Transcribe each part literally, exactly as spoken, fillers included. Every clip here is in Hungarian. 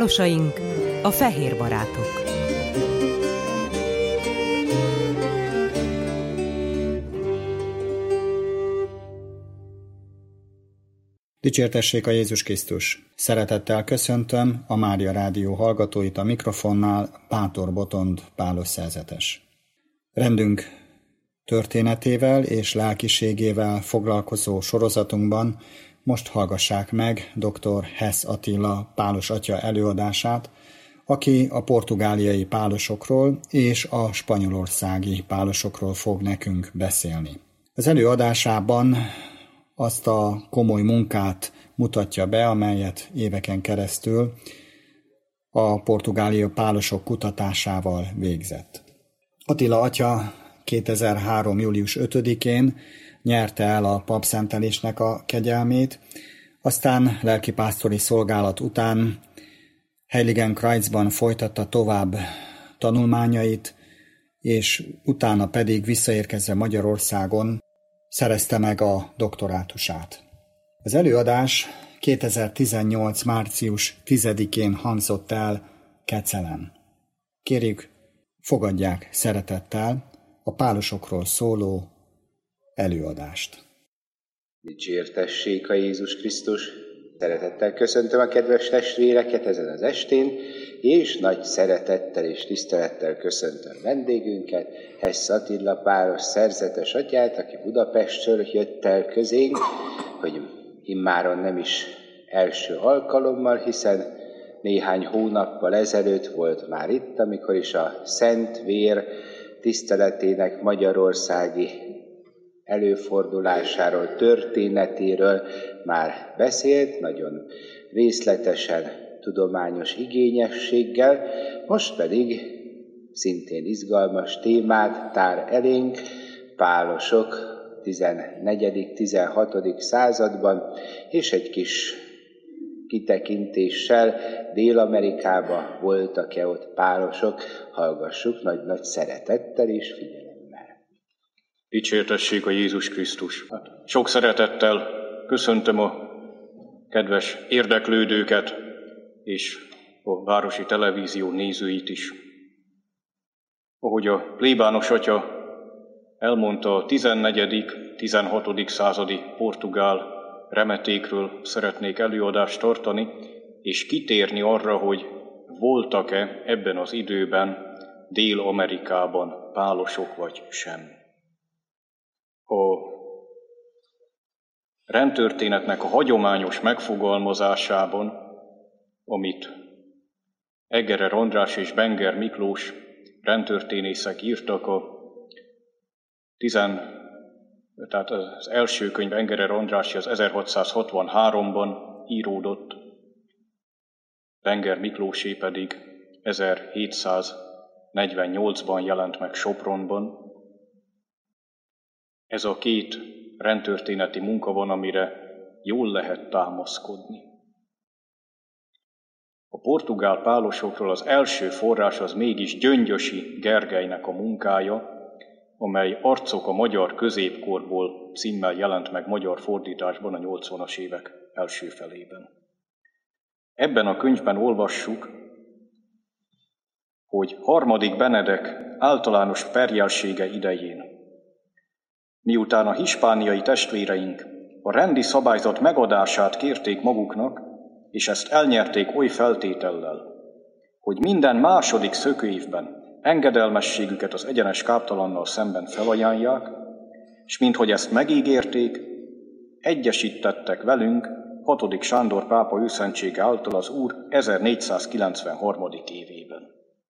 Pálosaink, a fehér barátok. Dicsértessék a Jézus Krisztus! Szeretettel köszöntöm a Mária Rádió hallgatóit, a mikrofonnál Bátor Botond Pálos szerzetes. Rendünk történetével és lelkiségével foglalkozó sorozatunkban most hallgassák meg dr. Hess Attila Pálos atya előadását, aki a portugáliai pálosokról és a spanyolországi pálosokról fog nekünk beszélni. Az előadásában azt a komoly munkát mutatja be, amelyet éveken keresztül a portugáliai pálosok kutatásával végzett. Attila atya kétezer-három. július ötödikén nyerte el a papszentelésnek a kegyelmét, aztán lelkipásztori szolgálat után Heiligenkreuzban folytatta tovább tanulmányait, és utána pedig visszaérkezve Magyarországon szerezte meg a doktorátusát. Az előadás kétezer-tizennyolc. március tizedikén hangzott el Kecelen. Kérjük, fogadják szeretettel a pálosokról szóló előadást. Dicsértessék a Jézus Krisztus! Szeretettel köszöntöm a kedves testvéreket ezen az estén, és nagy szeretettel és tisztelettel köszöntöm vendégünket, Hess Attila Pálos szerzetes atyát, aki Budapestről jött el közénk, hogy immáron nem is első alkalommal, hiszen néhány hónappal ezelőtt volt már itt, amikor is a Szent Vér tiszteletének magyarországi előfordulásáról, történetéről már beszélt, nagyon részletesen, tudományos igényességgel, most pedig szintén izgalmas témát tár elénk, pálosok tizennegyedik-tizenhatodik században, és egy kis kitekintéssel Dél-Amerikában voltak-e ott pálosok, hallgassuk nagy-nagy szeretettel és figyelemmel. Dicsértessék a Jézus Krisztus! Hát, sok szeretettel köszöntöm a kedves érdeklődőket és a Városi Televízió nézőit is. Ahogy a plébános atya elmondta, a tizennegyedik-tizenhatodik századi portugál remetékről szeretnék előadást tartani, és kitérni arra, hogy voltak-e ebben az időben Dél-Amerikában pálosok vagy sem. A rendtörténetnek a hagyományos megfogalmazásában, amit Eggerer András és Benger Miklós rendtörténészek írtak, a tizen, tehát az első könyv Eggerer András az ezerhatszázhatvanháromban íródott, Benger Miklósé pedig ezerhétszáznegyvennyolcban jelent meg Sopronban. Ez a két rendtörténeti munka van, amire jól lehet támaszkodni. A portugál pálosokról az első forrás az mégis Gyöngyösi Gergelynek a munkája, amely Arcok a magyar középkorból címmel jelent meg magyar fordításban a nyolcvanas évek első felében. Ebben a könyvben olvassuk, hogy harmadik Benedek általános perjelsége idején, miután a hispániai testvéreink a rendi szabályzat megadását kérték maguknak, és ezt elnyerték oly feltétellel, hogy minden második szökőévben engedelmességüket az egyenes káptalannal szemben felajánlják, és minthogy ezt megígérték, egyesítettek velünk hatodik Sándor pápa őszentsége által az Úr ezernégyszázkilencvenharmadik évében.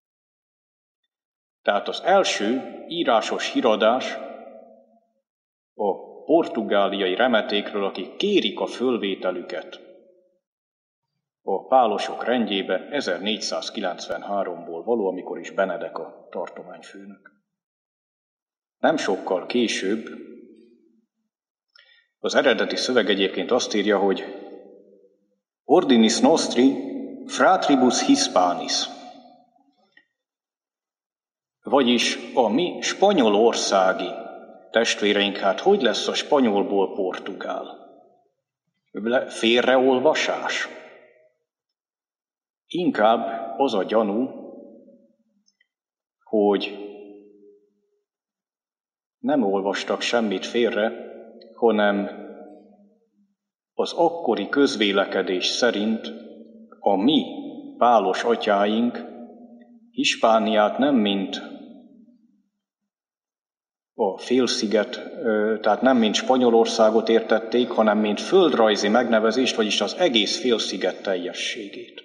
Tehát az első írásos híradás a portugáliai remetékről, akik kérik a fölvételüket a pálosok rendjébe, ezernégyszázkilencvenháromból való, amikor is Benedek a tartományfőnök. Nem sokkal később az eredeti szöveg egyébként azt írja, hogy Ordinis nostri fratribus hispanis, vagyis a mi spanyolországi testvéreink, hát hogy lesz a spanyolból portugál? Félreolvasás? Inkább az a gyanú, hogy nem olvastak semmit félre, hanem az akkori közvélekedés szerint a mi pálos atyáink Hispániát nem mint a félsziget, tehát nem mint Spanyolországot értették, hanem mint földrajzi megnevezést, vagyis az egész félsziget teljességét.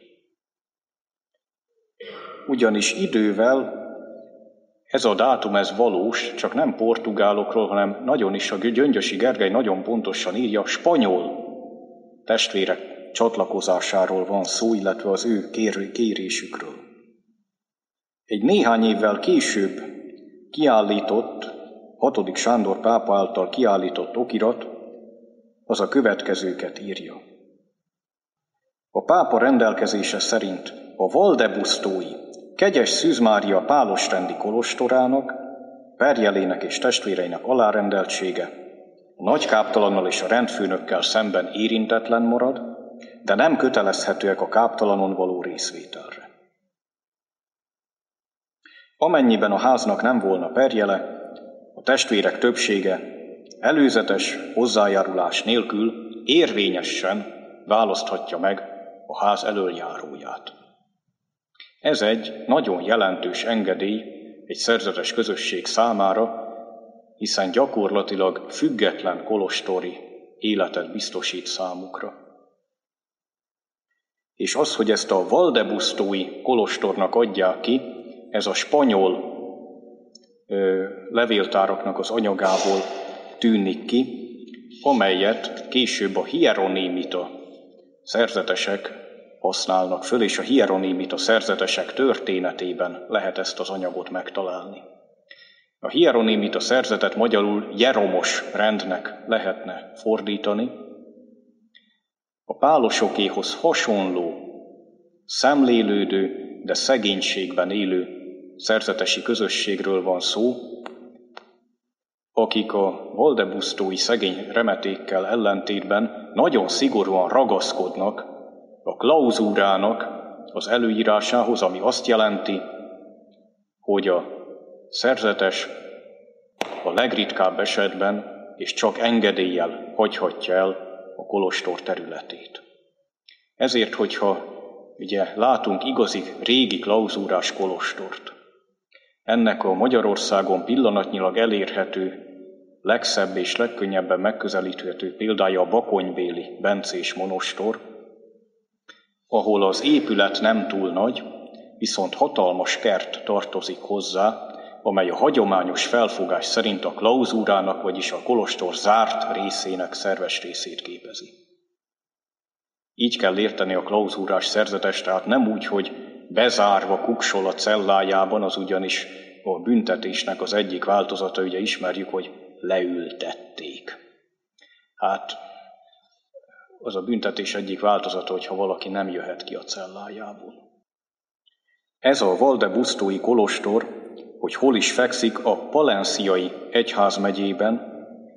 Ugyanis idővel ez a dátum, ez valós, csak nem portugálokról, hanem nagyon is, a Gyöngyösi Gergely nagyon pontosan írja, spanyol testvérek csatlakozásáról van szó, illetve az ő kér- kérésükről. Egy néhány évvel később kiállított, hatodik Sándor pápa által kiállított okirat, az a következőket írja. A pápa rendelkezése szerint a Valdebustói Kegyes Szűz Mária pálosrendi kolostorának, perjelének és testvéreinek alárendeltsége a nagykáptalannal és a rendfőnökkel szemben érintetlen marad, de nem kötelezhetőek a káptalanon való részvételre. Amennyiben a háznak nem volna perjele, a testvérek többsége előzetes hozzájárulás nélkül érvényesen választhatja meg a ház elöljáróját. Ez egy nagyon jelentős engedély egy szerzetes közösség számára, hiszen gyakorlatilag független kolostori életet biztosít számukra. És az, hogy ezt a Valdebustói kolostornak adják ki, ez a spanyol ö, levéltáraknak az anyagából tűnik ki, amelyet később a hieronémita szerzetesek használnak föl, és a hieronémita szerzetesek történetében lehet ezt az anyagot megtalálni. A hieronémita szerzetet magyarul jeromos rendnek lehetne fordítani. A pálosokéhoz hasonló, szemlélődő, de szegénységben élő szerzetesi közösségről van szó, akik a valdebustói szegény remetékkel ellentétben nagyon szigorúan ragaszkodnak a klauzúrának az előírásához, ami azt jelenti, hogy a szerzetes a legritkább esetben és csak engedéllyel hagyhatja el a kolostor területét. Ezért, hogyha ugye látunk igazi régi klauzúrás kolostort, ennek a Magyarországon pillanatnyilag elérhető, legszebb és legkönnyebben megközelíthető példája a bakonybéli bencés monostor, ahol az épület nem túl nagy, viszont hatalmas kert tartozik hozzá, amely a hagyományos felfogás szerint a klauzúrának, vagyis a kolostor zárt részének szerves részét képezi. Így kell érteni a klauzúrás szerzetest, tehát nem úgy, hogy bezárva kuksol a cellájában, az ugyanis a büntetésnek az egyik változata, ugye ismerjük, hogy leültették. Hát az a büntetés egyik változata, hogyha valaki nem jöhet ki a cellájából. Ez a valdebustói kolostor, hogy hol is fekszik, a Palenciai egyházmegyében,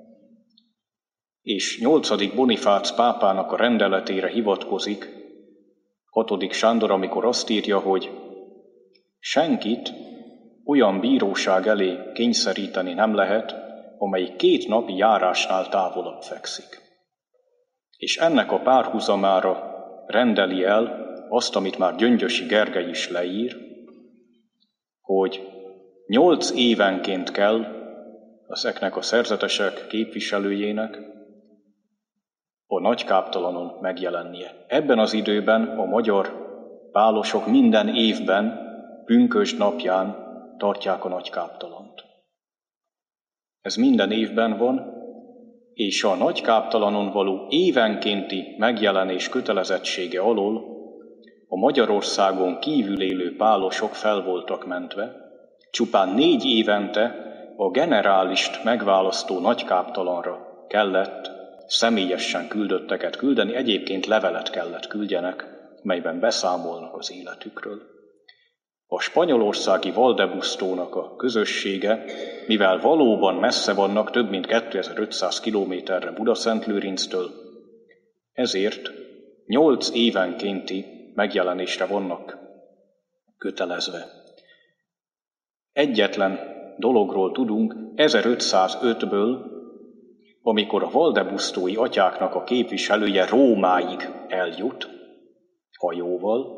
és nyolcadik Bonifác pápának a rendeletére hivatkozik hatodik Sándor, amikor azt írja, hogy senkit olyan bíróság elé kényszeríteni nem lehet, amely két napi járásnál távolabb fekszik. És ennek a párhuzamára rendeli el azt, amit már Gyöngyösi Gergely is leír, hogy nyolc évenként kell ezeknek a szerzetesek képviselőjének a nagykáptalanon megjelennie. Ebben az időben a magyar pálosok minden évben, pünkösd napján tartják a nagykáptalant. Ez minden évben van, és a nagykáptalanon való évenkénti megjelenés kötelezettsége alól a Magyarországon kívül élő pálosok fel voltak mentve, csupán négy évente a generálist megválasztó nagykáptalanra kellett személyesen küldötteket küldeni, egyébként levelet kellett küldjenek, melyben beszámolnak az életükről. A spanyolországi Valdebustónak a közössége, mivel valóban messze vannak, több mint kétezer-ötszáz kilométerre Budaszentlőrinctől, ezért nyolc évenkénti megjelenésre vannak kötelezve. Egyetlen dologról tudunk ezerötszázötből, amikor a valdebusztói atyáknak a képviselője Rómáig eljut hajóval,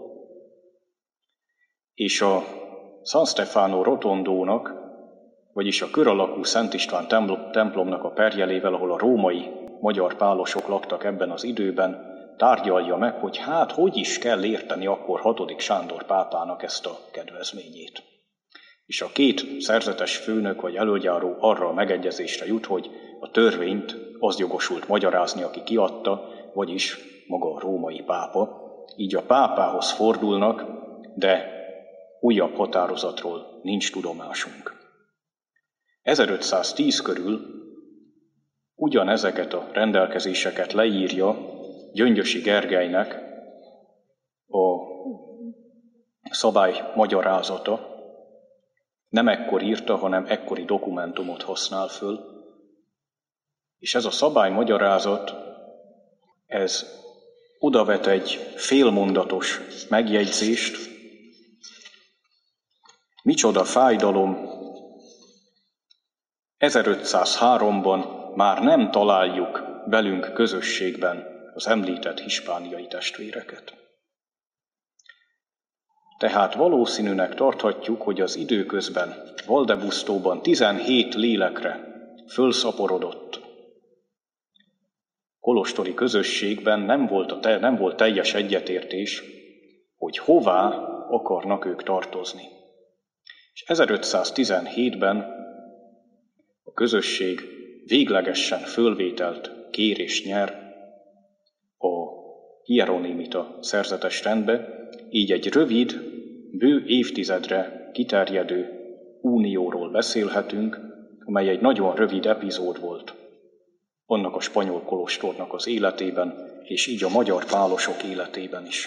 és a San Stefano Rotondónak, vagyis a kör alakú Szent István templomnak a perjelével, ahol a római magyar pálosok laktak ebben az időben, tárgyalja meg, hogy hát hogy is kell érteni akkor hatodik Sándor pápának ezt a kedvezményét. És a két szerzetes főnök vagy elöljáró arra a megegyezésre jut, hogy a törvényt az jogosult magyarázni, aki kiadta, vagyis maga a római pápa. Így a pápához fordulnak, de újabb határozatról nincs tudomásunk. ezerötszáztíz körül ugyanezeket a rendelkezéseket leírja Gyöngyösi Gergelynek a szabály magyarázata. Nem ekkor írta, hanem ekkori dokumentumot használ föl. És ez a szabály magyarázat, ez odavet egy félmondatos megjegyzést. Micsoda fájdalom! ezerötszázháromban már nem találjuk velünk közösségben az említett hispániai testvéreket. Tehát valószínűnek tarthatjuk, hogy az időközben Valdebusztóban tizenhét lélekre fölszaporodott kolostori közösségben nem volt, a te, nem volt teljes egyetértés, hogy hová akarnak ők tartozni. És ezerötszáztizenhétben a közösség véglegesen fölvételt kér és nyer a hieronimita szerzetes rendbe, így egy rövid, bő évtizedre kiterjedő unióról beszélhetünk, amely egy nagyon rövid epizód volt annak a spanyol kolostornak az életében, és így a magyar pálosok életében is.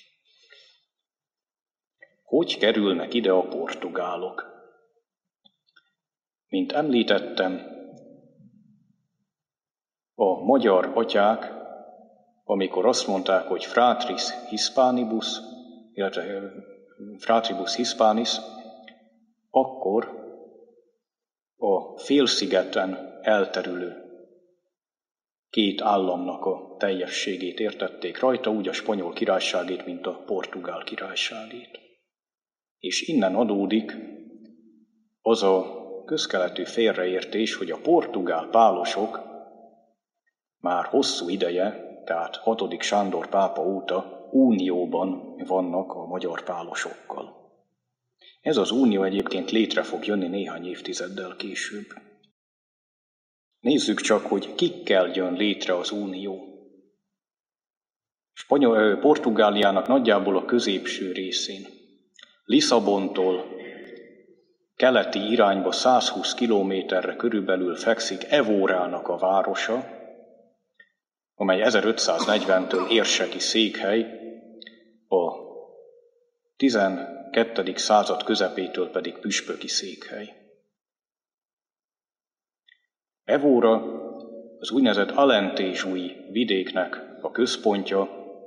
Hogy kerülnek ide a portugálok? Mint említettem, a magyar atyák, amikor azt mondták, hogy fratris hispanibus, illetve fratribus hispanis, akkor a félszigeten elterülő két államnak a teljességét értették rajta, úgy a spanyol királyságét, mint a portugál királyságét. És innen adódik az a közkeletű félreértés, hogy a portugál pálosok már hosszú ideje, tehát hatodik Sándor pápa óta unióban vannak a magyar pálosokkal. Ez az unió egyébként létre fog jönni néhány évtizeddel később. Nézzük csak, hogy kikkel jön létre az unió. Spanyol, Portugáliának nagyjából a középső részén, Lisszabontól keleti irányba százhúsz kilométerre körülbelül fekszik Evórának a városa, amely ezerötszáznegyventől érseki székhely, a tizenkettedik század közepétől pedig püspöki székhely. Evóra az úgynevezett alentézsui vidéknek a központja,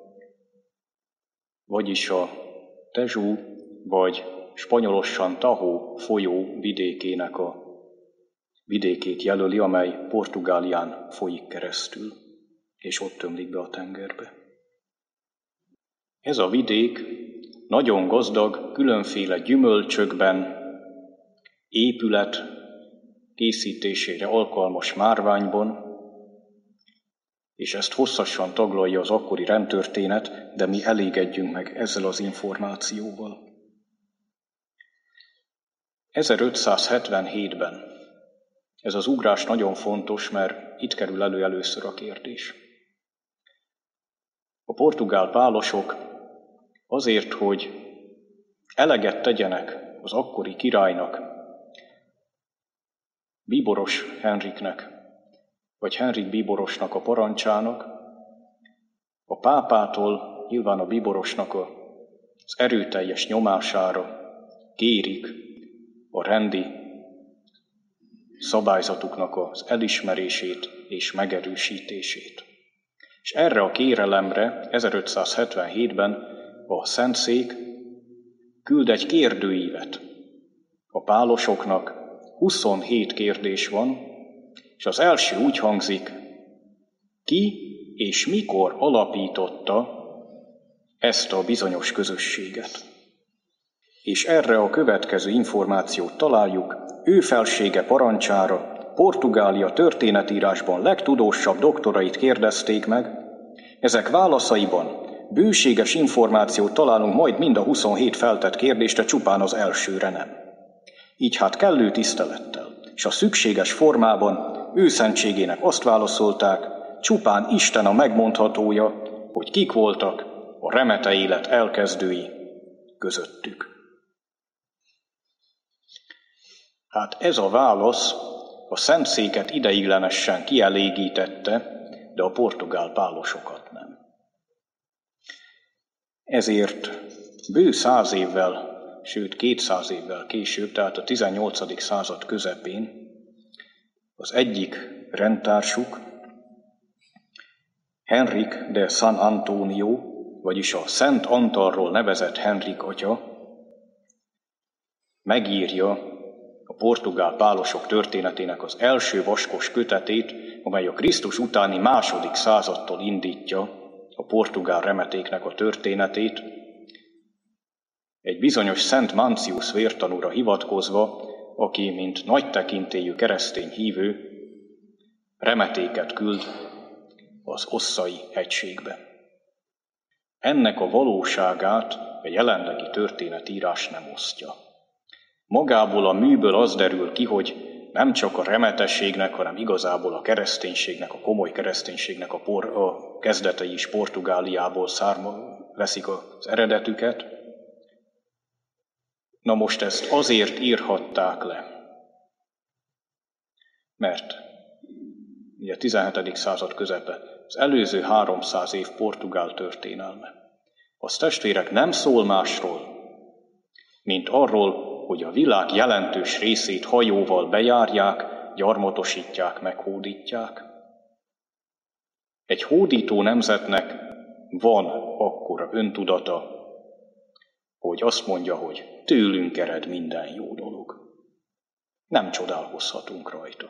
vagyis a Tezsú vagy spanyolosan Tahó folyó vidékének a vidékét jelöli, amely Portugálián folyik keresztül, és ott tömlik be a tengerbe. Ez a vidék nagyon gazdag különféle gyümölcsökben, épület készítésére alkalmas márványban, és ezt hosszasan taglalja az akkori rendtörténet, de mi elégedjünk meg ezzel az információval. ezerötszázhetvenhétben ez az ugrás nagyon fontos, mert itt kerül elő először a kérdés. A portugál pálosok azért, hogy eleget tegyenek az akkori királynak, Bíboros Henriknek, vagy Henrik Bíborosnak a parancsának, a pápától, nyilván a Bíborosnak az erőteljes nyomására kérik a rendi szabályzatuknak az elismerését és megerősítését. És erre a kérelemre ezerötszázhetvenhétben a Szentszék küld egy kérdőívet. A pálosoknak huszonhét kérdés van, és az első úgy hangzik: ki és mikor alapította ezt a bizonyos közösséget? És erre a következő információt találjuk: ő felsége parancsára Portugália történetírásban legtudósabb doktorait kérdezték meg. Ezek válaszaiban bőséges információt találunk majd mind a huszonhét feltett kérdésre, csupán az elsőre nem. Így hát kellő tisztelettel és a szükséges formában ő szentségének azt válaszolták, csupán Isten a megmondhatója, hogy kik voltak a remete élet elkezdői közöttük. Hát ez a válasz a Szentszéket ideiglenesen kielégítette, de a portugál pálosokat nem. Ezért bő száz évvel, sőt kétszáz évvel később, tehát a tizennyolcadik század közepén az egyik rendtársuk, Henrik de San Antonio, vagyis a Szent Antalról nevezett Henrik atya, megírja a portugál pálosok történetének az első vaskos kötetét, amely a Krisztus utáni második századtól indítja a portugál remetéknek a történetét, egy bizonyos Szent Mancius vértanúra hivatkozva, aki, mint nagy tekintélyű keresztény hívő, remetéket küld az Osszai hegységbe. Ennek a valóságát a jelenlegi történetírás nem osztja. Magából a műből az derül ki, hogy nem csak a remetességnek, hanem igazából a kereszténységnek, a komoly kereszténységnek a, por, a kezdetei is Portugáliából szárma, veszik az eredetüket. Na most ezt azért írhatták le, mert ugye a tizenhetedik század közepe, az előző háromszáz év portugál történelme. Az testvérek nem szól másról, mint arról, hogy a világ jelentős részét hajóval bejárják, gyarmatosítják, meghódítják. Egy hódító nemzetnek van akkora öntudata, hogy azt mondja, hogy tőlünk ered minden jó dolog. Nem csodálkozhatunk rajta.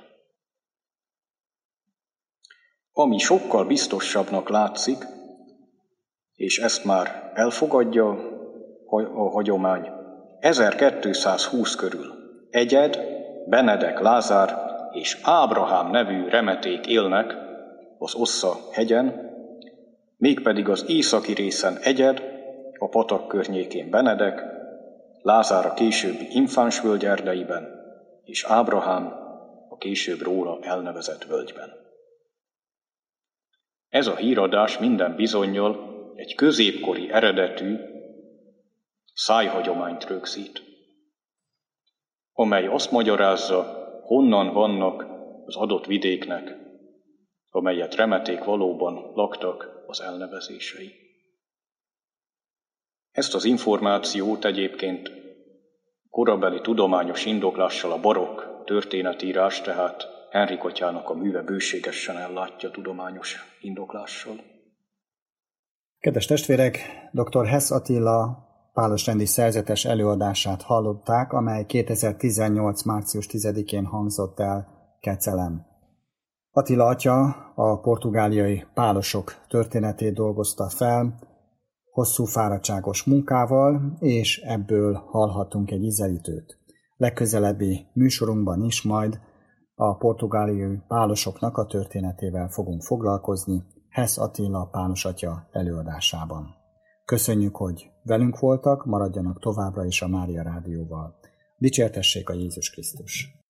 Ami sokkal biztosabbnak látszik, és ezt már elfogadja a hagyomány, ezerkétszázhúsz körül Egyed, Benedek Lázár és Ábrahám nevű remeték élnek az Ossa hegyen, mégpedig az északi részen Egyed, a patak környékén Benedek, Lázár a későbbi Infánsvölgy erdeiben, és Ábrahám a később róla elnevezett völgyben. Ez a híradás minden bizonnyal egy középkori eredetű szájhagyományt rögzít, amely azt magyarázza, honnan vannak az adott vidéknek, amelyet remeték valóban laktak, az elnevezései. Ezt az információt egyébként korabeli tudományos indoklással a barokk történetírás, tehát Henrik atyának a műve bőségesen ellátja tudományos indoklással. Kedves testvérek, dr. Hess Attila pálosrendi szerzetes előadását hallották, amely kétezer-tizennyolc. március tizedikén hangzott el Kecelen. Attila atya a portugáliai pálosok történetét dolgozta fel, hosszú fáradtságos munkával, és ebből hallhatunk egy ízelítőt. Legközelebbi műsorunkban is majd a portugáliai pálosoknak a történetével fogunk foglalkozni, Hess Attila pálos atya előadásában. Köszönjük, hogy velünk voltak, maradjanak továbbra is a Mária Rádióval. Dicsértessék a Jézus Krisztus!